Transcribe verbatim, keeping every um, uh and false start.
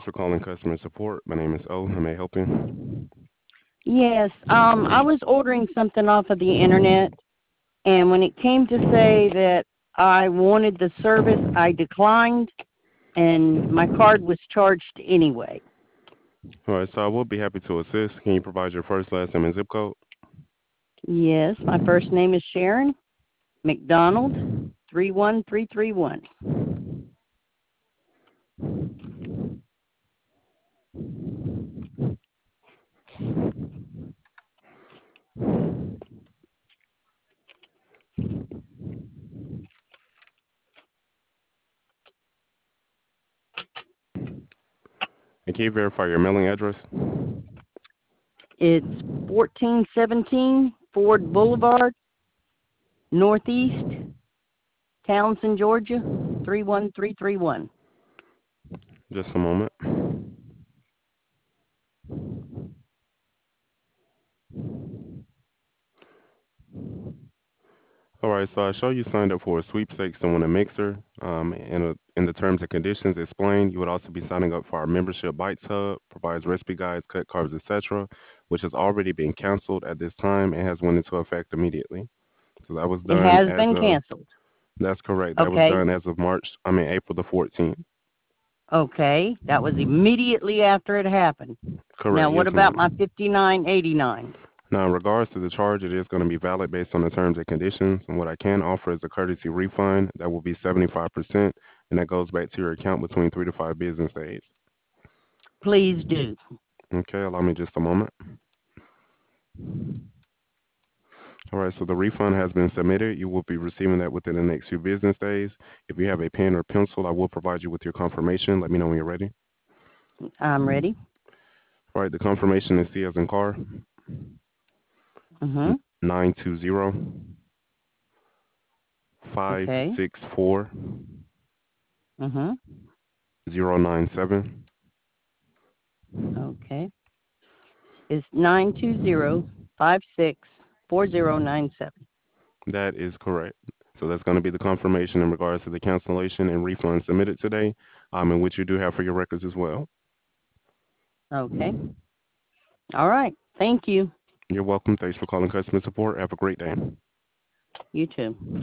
for calling customer support. My name is O. How may I help you? Yes, um, I was ordering something off of the internet, and when it came to say that I wanted the service, I declined, and my card was charged anyway. All right, so I will be happy to assist. Can you provide your first, last name, and zip code? Yes, my first name is Sharon McDonald, three one three three one. And can you verify your mailing address? It's fourteen seventeen Ford Boulevard, Northeast, Townsend, Georgia, three one three three one. Just a moment. All right, so I show you signed up for a sweepstakes to win a mixer. Um, in, a, in the terms and conditions explained, you would also be signing up for our membership Bites Hub, provides recipe guides, cut carbs, et cetera, which has already been canceled at this time and has went into effect immediately. So that was It done has as been of, canceled. that's correct. That was Okay, done as of March, I mean, April the fourteenth. okay, that was immediately after it happened. Now, Correct, what yes, about my ma'am. fifty-nine eighty-nine? Now, in regards to the charge, it is going to be valid based on the terms and conditions. And what I can offer is a courtesy refund that will be seventy-five percent, and that goes back to your account between three to five business days. Please do. Okay, allow me just a moment. All right, so the refund has been submitted. You will be receiving that within the next few business days. If you have a pen or pencil, I will provide you with your confirmation. Let me know when you're ready. I'm ready. All right, the confirmation is C as in car, Mhm. nine two zero five Okay. six four Mhm. zero nine seven. Okay. It's nine two zero five six four zero nine seven. That is correct. So that's going to be the confirmation in regards to the cancellation and refund submitted today, um, and which you do have for your records as well. Okay. All right. Thank you. You're welcome. Thanks for calling customer support. Have a great day. You too.